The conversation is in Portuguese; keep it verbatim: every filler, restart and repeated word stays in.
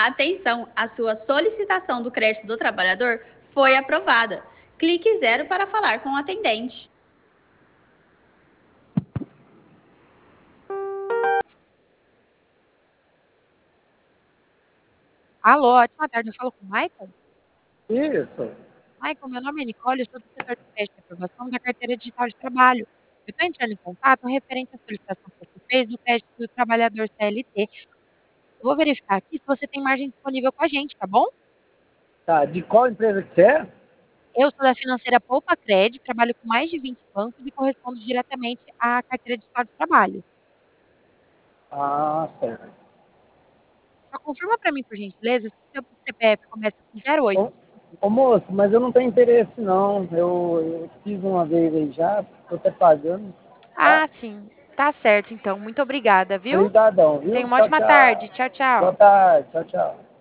Atenção, a sua solicitação do crédito do trabalhador foi aprovada. Clique zero para falar com o atendente. Alô, ótima tarde, eu falo com o Maicon? Isso. Maicon, meu nome é Nicole, eu sou do setor de teste e aprovação da carteira digital de trabalho. Eu estou entrando em contato referente à solicitação que você fez do crédito do trabalhador C L T. Eu vou verificar aqui se você tem margem disponível com a gente, tá bom? Tá, de qual empresa que você é? Eu sou da financeira Poupa Cred, trabalho com mais de vinte bancos e correspondo diretamente à carteira digital de trabalho. Ah, certo. Só confirma para mim, por gentileza, se o seu C P F começa com zero oito. Ô, ô moço, mas eu não tenho interesse não. Eu, eu fiz uma vez aí já, tô até pagando, tá? Ah, sim. Tá certo, então. Muito obrigada, viu? Obrigadão, Tenha viu? uma Tchau, ótima tarde. tchau. Tchau, Boa tchau. tarde, tchau, tchau.